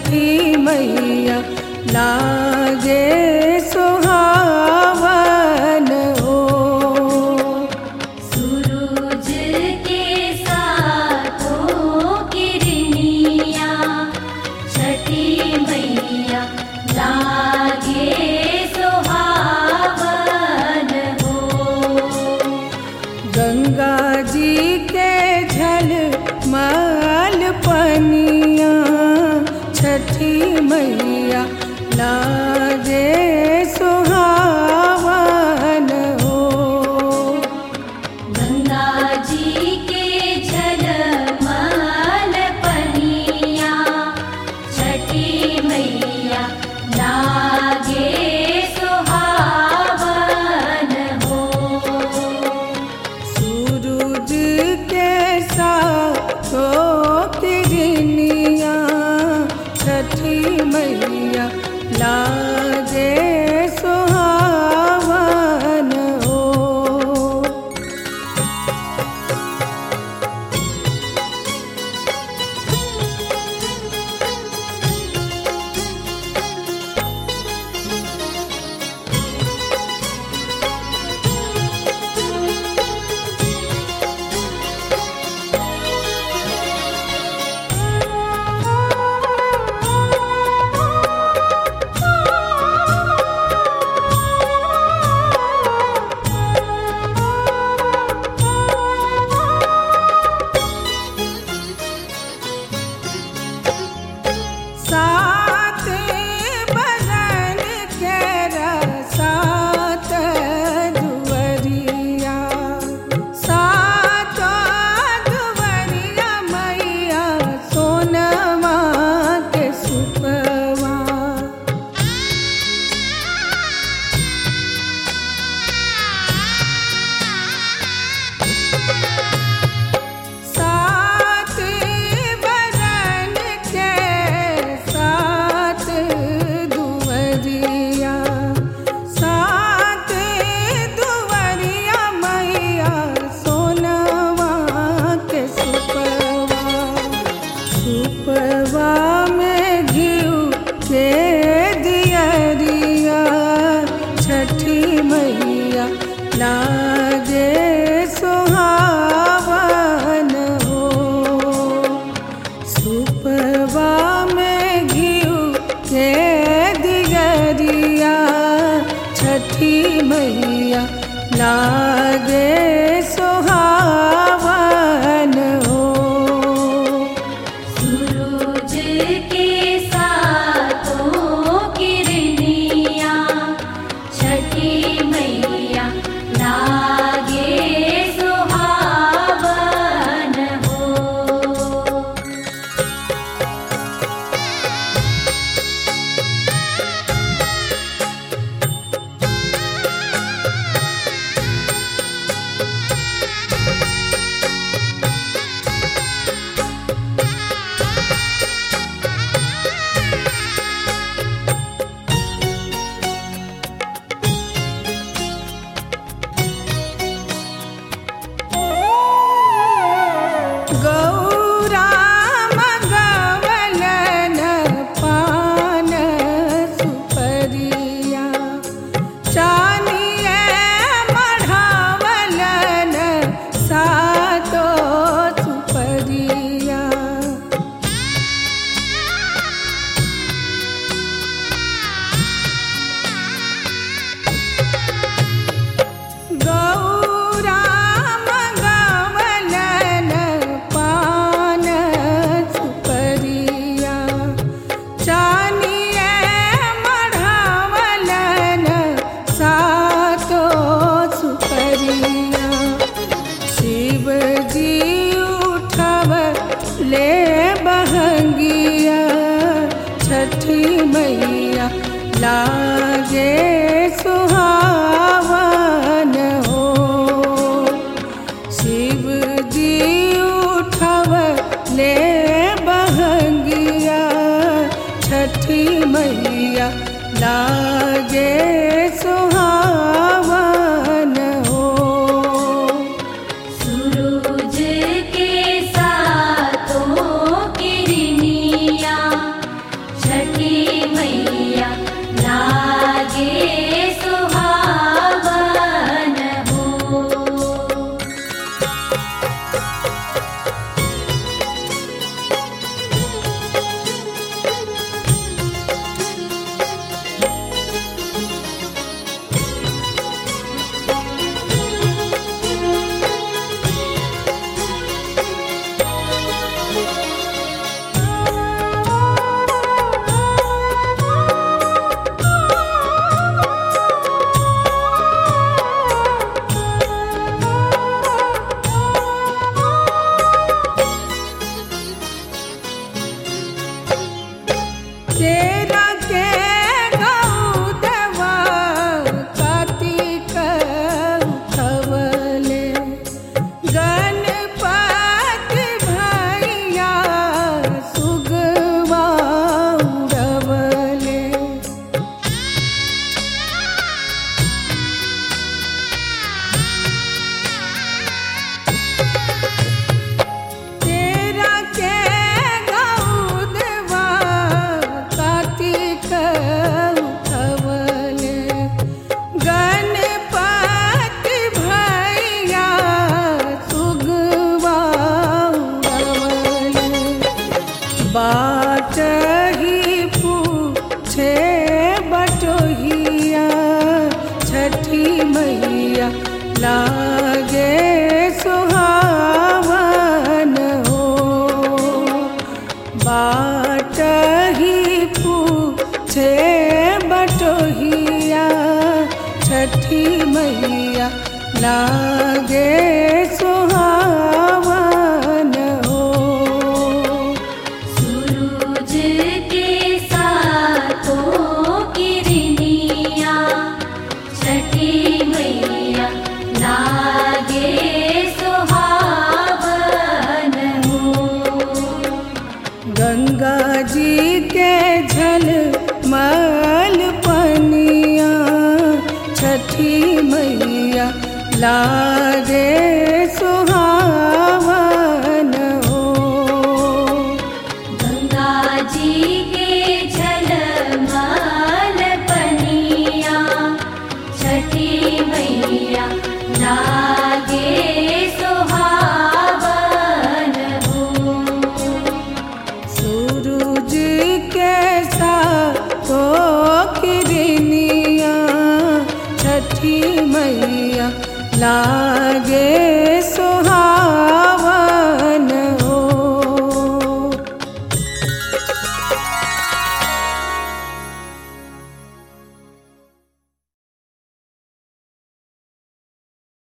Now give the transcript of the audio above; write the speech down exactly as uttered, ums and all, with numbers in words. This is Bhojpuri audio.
छठी मैया लागे सुहावन हो। सूरज के साथों किरनिया छठी मैया लागे सुहावन हो। गंगा जी के झलमल पनिया छठी मैया लागे सुहावन हो। गंगा जी के झलमल पनिया छठी मैया लागे सुहावन हो। सूरज के साथों किरनिया छठी मैया लागे सुहावन हो। सात बरन के सात दुवरिया सात दुवरिया मैया सोनवा के सुपवा। सात बरन के सात दुवरिया सात दुवरिया मैया सोनवा के सुपवा। सुपवा में घिउ के दियरिया छठी मैया लागे सुहावन हो। सुपवा में घिउ के दियरिया छठी मैया लागे सुहावन हो। सूरज के साथों किरनिया छठी मैया लागे सुहावन हो। गौरा मगवलन पान सुपरिया चानिये मढ़ावलन सातो सुपरिया। गौरा मगवलन पान सुपरिया चानिये मढ़ावलन सातो सुपरिया। शिव जी उठवले बहंगिया छठी मैया लागे सुहावन हो। शिव जी उठवले बहंगिया छठी मैया लागे सुहावन हो। सूरज के साथों किरनिया लागे